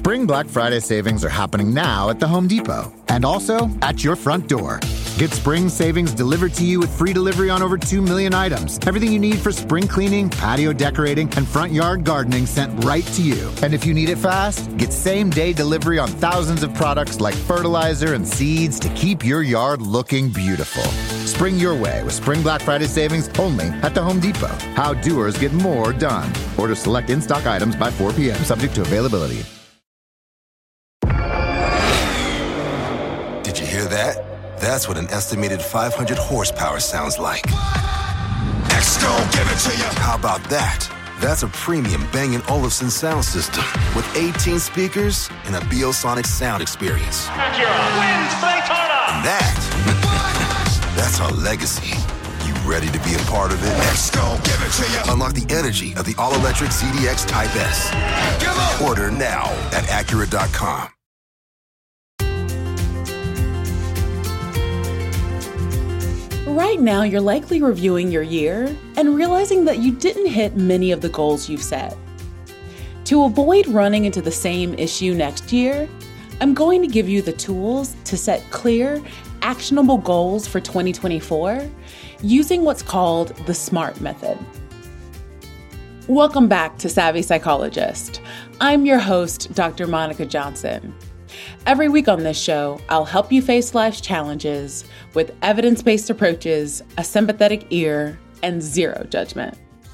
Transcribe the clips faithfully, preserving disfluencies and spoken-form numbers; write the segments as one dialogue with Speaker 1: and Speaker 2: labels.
Speaker 1: Spring Black Friday savings are happening now at the Home Depot and also at your front door. Get spring savings delivered to you with free delivery on over two million items. Everything you need for spring cleaning, patio decorating, and front yard gardening sent right to you. And if you need it fast, get same-day delivery on thousands of products like fertilizer and seeds to keep your yard looking beautiful. Spring your way with Spring Black Friday savings only at the Home Depot. How doers get more done. Order select in-stock items by four p.m. subject to availability.
Speaker 2: Did you hear that? That's what an estimated five hundred horsepower sounds like. Next, gon' give it to you. How about that? That's a premium Bang and Olufsen sound system with eighteen speakers and a Biosonic sound experience.
Speaker 3: Acura wins Daytona.
Speaker 2: And that, that's our legacy. You ready to be a part of it? Next, gon' give it to you. Unlock the energy of the all-electric Z D X Type S. Order now at Acura dot com.
Speaker 4: Right now, you're likely reviewing your year and realizing that you didn't hit many of the goals you've set. To avoid running into the same issue next year, I'm going to give you the tools to set clear, actionable goals for twenty twenty-four using what's called the SMART method. Welcome back to Savvy Psychologist. I'm your host, Doctor Monica Johnson. Every week on this show, I'll help you face life's challenges with evidence-based approaches, a sympathetic ear, and zero judgment.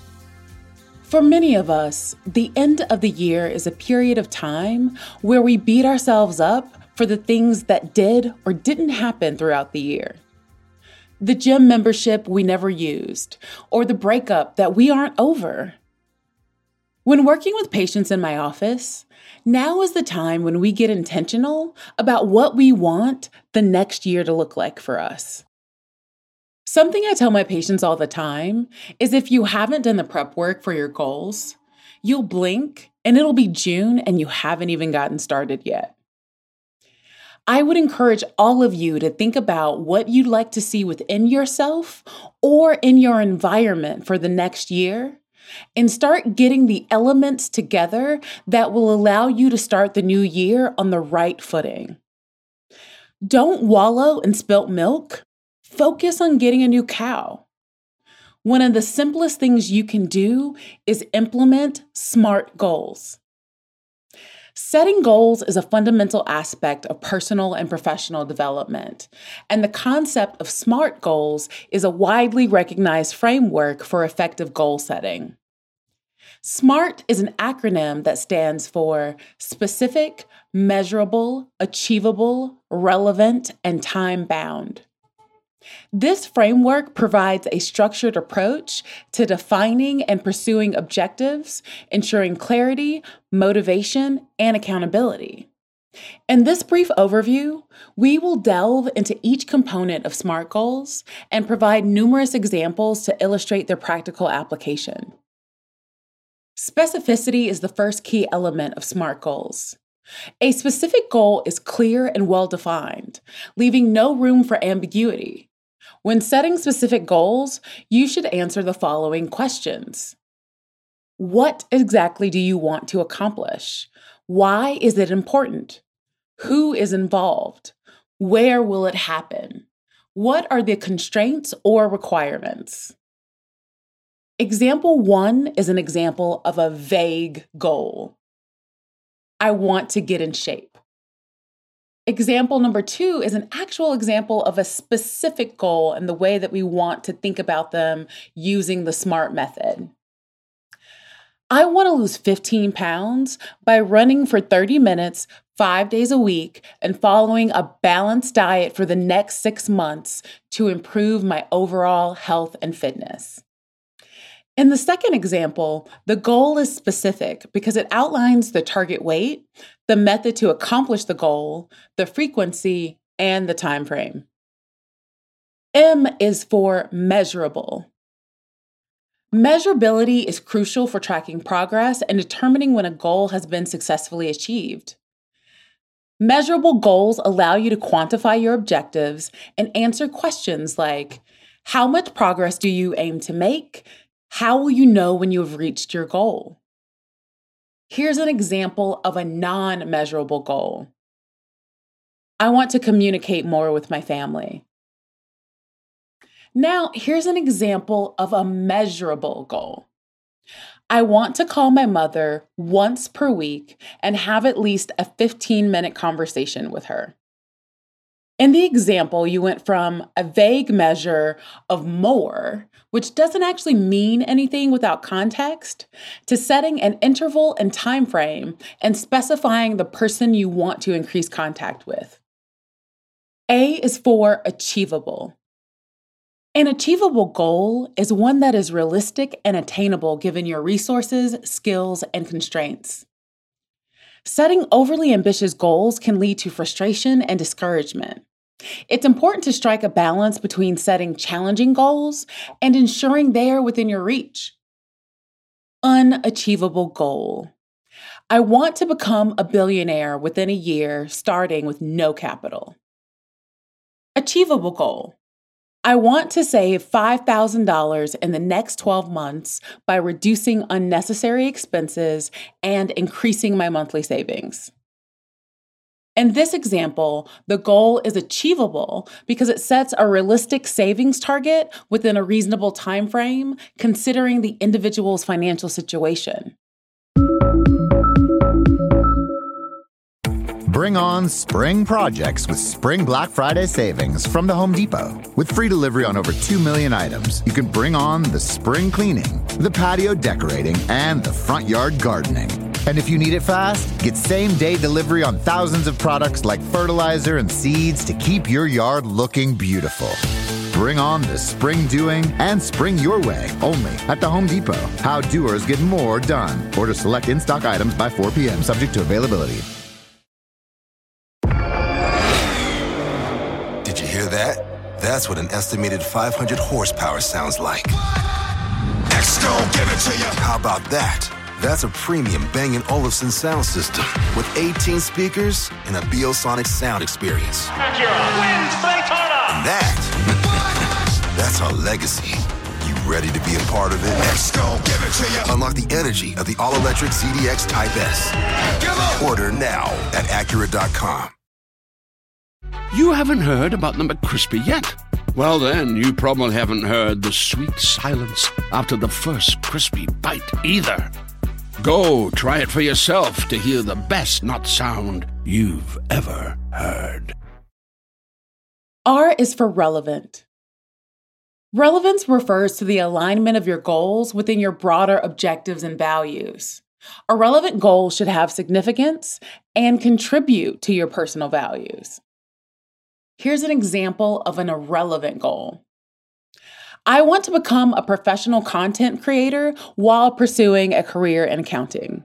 Speaker 4: For many of us, the end of the year is a period of time where we beat ourselves up for the things that did or didn't happen throughout the year. The gym membership we never used, or the breakup that we aren't over. When working with patients in my office, now is the time when we get intentional about what we want the next year to look like for us. Something I tell my patients all the time is if you haven't done the prep work for your goals, you'll blink and it'll be June and you haven't even gotten started yet. I would encourage all of you to think about what you'd like to see within yourself or in your environment for the next year, and start getting the elements together that will allow you to start the new year on the right footing. Don't wallow in spilt milk. Focus on getting a new cow. One of the simplest things you can do is implement SMART goals. Setting goals is a fundamental aspect of personal and professional development, and the concept of SMART goals is a widely recognized framework for effective goal setting. SMART is an acronym that stands for specific, measurable, achievable, relevant, and time-bound. This framework provides a structured approach to defining and pursuing objectives, ensuring clarity, motivation, and accountability. In this brief overview, we will delve into each component of SMART goals and provide numerous examples to illustrate their practical application. Specificity is the first key element of SMART goals. A specific goal is clear and well-defined, leaving no room for ambiguity. When setting specific goals, you should answer the following questions. What exactly do you want to accomplish? Why is it important? Who is involved? Where will it happen? What are the constraints or requirements? Example one is an example of a vague goal. I want to get in shape. Example number two is an actual example of a specific goal and the way that we want to think about them using the SMART method. I want to lose fifteen pounds by running for thirty minutes, five days a week, and following a balanced diet for the next six months to improve my overall health and fitness. In the second example, the goal is specific because it outlines the target weight, the method to accomplish the goal, the frequency, and the time frame. M is for measurable. Measurability is crucial for tracking progress and determining when a goal has been successfully achieved. Measurable goals allow you to quantify your objectives and answer questions like, how much progress do you aim to make? How will you know when you have reached your goal? Here's an example of a non-measurable goal. I want to communicate more with my family. Now, here's an example of a measurable goal. I want to call my mother once per week and have at least a fifteen-minute conversation with her. In the example, you went from a vague measure of more, which doesn't actually mean anything without context, to setting an interval and time frame and specifying the person you want to increase contact with. A is for achievable. An achievable goal is one that is realistic and attainable given your resources, skills, and constraints. Setting overly ambitious goals can lead to frustration and discouragement. It's important to strike a balance between setting challenging goals and ensuring they are within your reach. Unachievable goal. I want to become a billionaire within a year, starting with no capital. Achievable goal. I want to save five thousand dollars in the next twelve months by reducing unnecessary expenses and increasing my monthly savings. In this example, the goal is achievable because it sets a realistic savings target within a reasonable time frame, considering the individual's financial situation.
Speaker 1: Bring on spring projects with Spring Black Friday savings from the Home Depot. With free delivery on over two million items, you can bring on the spring cleaning, the patio decorating, and the front yard gardening. And if you need it fast, get same-day delivery on thousands of products like fertilizer and seeds to keep your yard looking beautiful. Bring on the spring doing and spring your way only at the Home Depot. How doers get more done. Order select in-stock items by four p.m. subject to availability.
Speaker 2: Did you hear that? That's what an estimated five hundred horsepower sounds like. Next, don't give it to you. How about that? That's a premium Bang and Olufsen sound system with eighteen speakers and a Biosonic sound experience.
Speaker 3: Acura wins Daytona.
Speaker 2: And that, that's our legacy. You ready to be a part of it? Next, don't give it to you. Unlock the energy of the all-electric Z D X Type S. Order now at Acura dot com.
Speaker 5: You haven't heard about the McCrispy yet? Well, then, you probably haven't heard the sweet silence after the first crispy bite either. Go try it for yourself to hear the best nut sound you've ever heard.
Speaker 4: R is for relevant. Relevance refers to the alignment of your goals within your broader objectives and values. A relevant goal should have significance and contribute to your personal values. Here's an example of an irrelevant goal. I want to become a professional content creator while pursuing a career in accounting.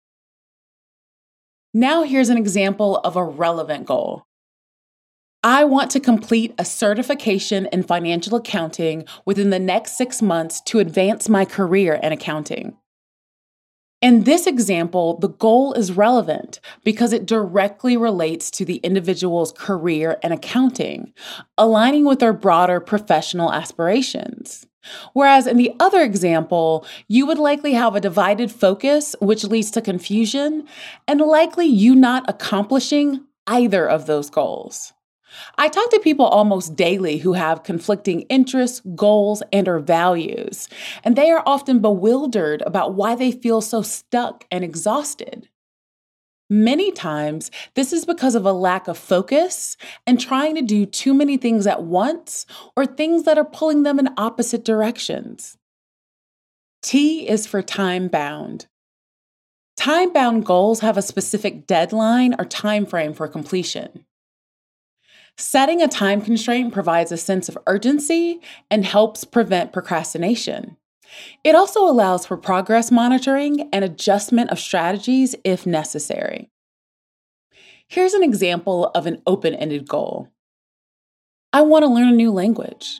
Speaker 4: Now here's an example of a relevant goal. I want to complete a certification in financial accounting within the next six months to advance my career in accounting. In this example, the goal is relevant because it directly relates to the individual's career in accounting, aligning with their broader professional aspirations. Whereas in the other example, you would likely have a divided focus, which leads to confusion, and likely you not accomplishing either of those goals. I talk to people almost daily who have conflicting interests, goals, and or values, and they are often bewildered about why they feel so stuck and exhausted. Many times, this is because of a lack of focus and trying to do too many things at once or things that are pulling them in opposite directions. T is for time-bound. Time-bound goals have a specific deadline or time frame for completion. Setting a time constraint provides a sense of urgency and helps prevent procrastination. It also allows for progress monitoring and adjustment of strategies if necessary. Here's an example of an open-ended goal. I want to learn a new language.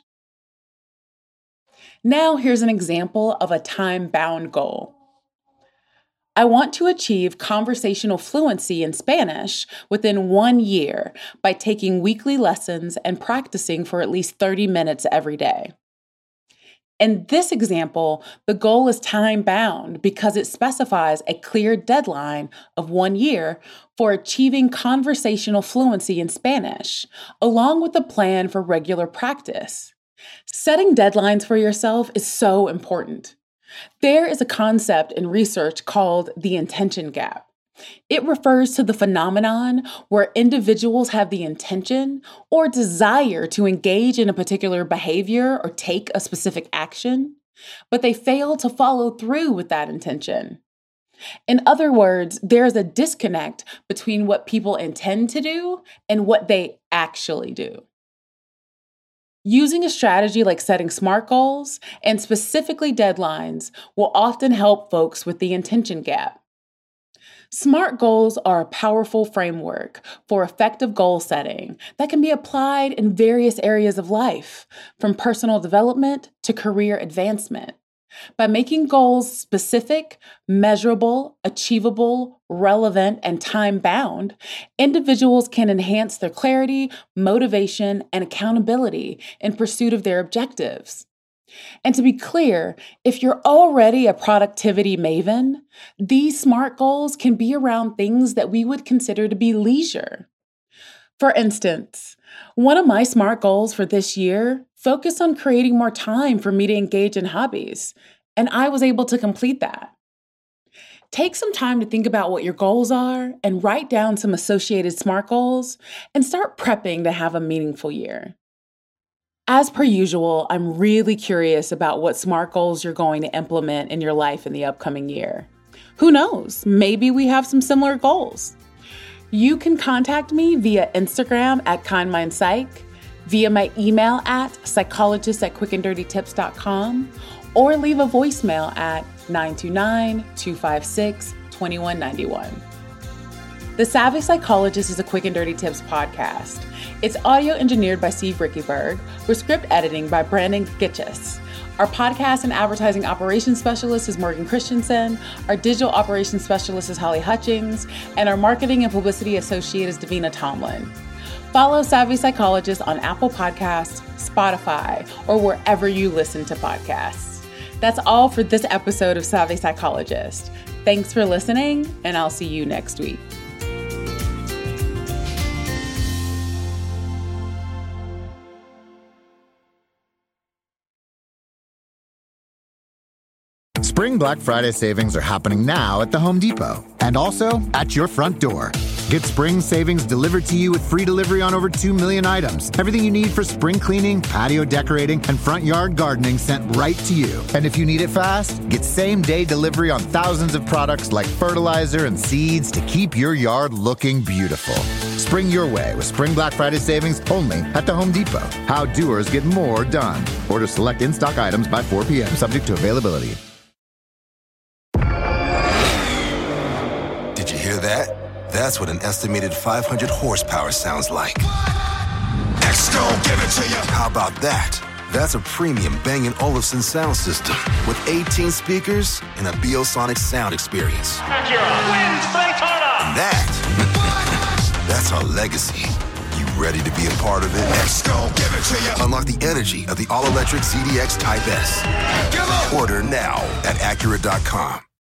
Speaker 4: Now here's an example of a time-bound goal. I want to achieve conversational fluency in Spanish within one year by taking weekly lessons and practicing for at least thirty minutes every day. In this example, the goal is time-bound because it specifies a clear deadline of one year for achieving conversational fluency in Spanish, along with a plan for regular practice. Setting deadlines for yourself is so important. There is a concept in research called the intention gap. It refers to the phenomenon where individuals have the intention or desire to engage in a particular behavior or take a specific action, but they fail to follow through with that intention. In other words, there is a disconnect between what people intend to do and what they actually do. Using a strategy like setting SMART goals and specifically deadlines will often help folks with the intention gap. SMART goals are a powerful framework for effective goal setting that can be applied in various areas of life, from personal development to career advancement. By making goals specific, measurable, achievable, relevant, and time-bound, individuals can enhance their clarity, motivation, and accountability in pursuit of their objectives. And to be clear, if you're already a productivity maven, these SMART goals can be around things that we would consider to be leisure. For instance, one of my SMART goals for this year focused on creating more time for me to engage in hobbies, and I was able to complete that. Take some time to think about what your goals are and write down some associated SMART goals and start prepping to have a meaningful year. As per usual, I'm really curious about what SMART goals you're going to implement in your life in the upcoming year. Who knows? Maybe we have some similar goals. You can contact me via Instagram at KindMindPsych, via my email at psychologist at quick and dirty tips dot com, or leave a voicemail at nine two nine, two five six, two one nine one. The Savvy Psychologist is a Quick and Dirty Tips podcast. It's audio engineered by Steve Rickyberg, with script editing by Brandon Gitchis. Our podcast and advertising operations specialist is Morgan Christensen. Our digital operations specialist is Holly Hutchings. And our marketing and publicity associate is Davina Tomlin. Follow Savvy Psychologist on Apple Podcasts, Spotify, or wherever you listen to podcasts. That's all for this episode of Savvy Psychologist. Thanks for listening, and I'll see you next week.
Speaker 1: Spring Black Friday savings are happening now at the Home Depot and also at your front door. Get spring savings delivered to you with free delivery on over two million items. Everything you need for spring cleaning, patio decorating, and front yard gardening sent right to you. And if you need it fast, get same-day delivery on thousands of products like fertilizer and seeds to keep your yard looking beautiful. Spring your way with Spring Black Friday savings only at the Home Depot. How doers get more done. Order select in-stock items by four p.m. subject to availability.
Speaker 2: Did you hear that? That's what an estimated five hundred horsepower sounds like. X-Gon, give it to you. How about that? That's a premium Bang and Olufsen sound system with eighteen speakers and a Biosonic sound experience.
Speaker 3: Acura wins Daytona.
Speaker 2: And that, that's our legacy. You ready to be a part of it? X-Gon, give it to you. Unlock the energy of the all-electric Z D X Type S. Order now at Acura dot com.